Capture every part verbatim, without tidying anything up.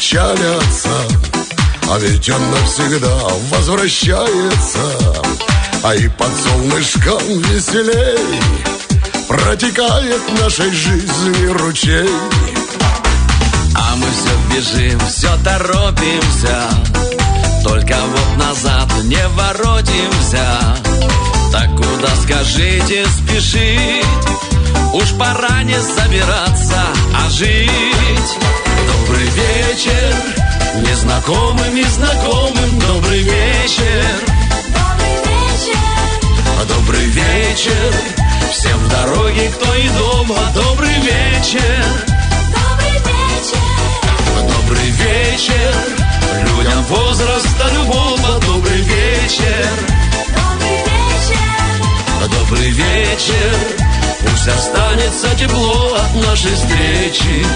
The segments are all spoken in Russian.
печалятся, а ведь он навсегда возвращается. А и под солнышком веселей протекает в нашей жизни ручей. А мы все бежим, все торопимся, только вот назад не воротимся. Так куда, скажите, спешить? Уж пора не собираться, а жить. Добрый вечер, незнакомым и знакомым. Добрый вечер, добрый вечер, добрый вечер всем в дороге, кто и дома. Добрый вечер, добрый вечер, добрый вечер людям возраста любого. Добрый вечер, добрый вечер, добрый вечер, пусть останется тепло от нашей встречи.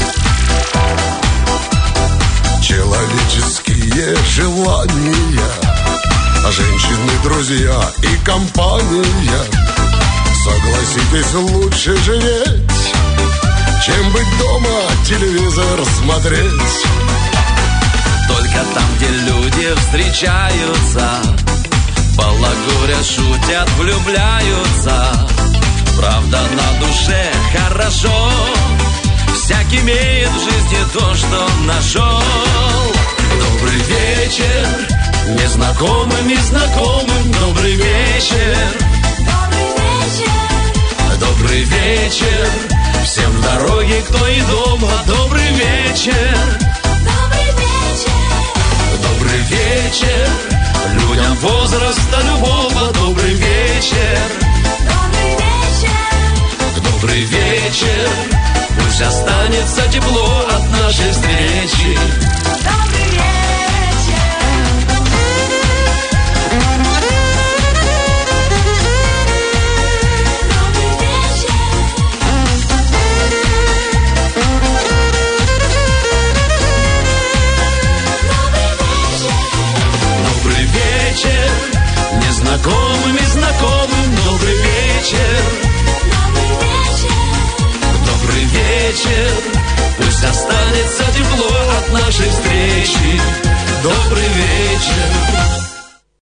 Человеческие желания, а женщины, друзья и компания. Согласитесь, лучше живеть, чем быть дома, телевизор смотреть. Только там, где люди встречаются, балагурят, шутят, влюбляются. Правда, на душе хорошо, всякий имеет в жизни то, что нашел. Добрый вечер, незнакомым и знакомым. Добрый вечер, добрый вечер, добрый вечер всем в дороге, кто и дома. Добрый вечер, добрый вечер, добрый вечер людям возраста любого. Добрый вечер, добрый вечер, добрый вечер, пусть останется тепло от нашей встречи. добрый вечер.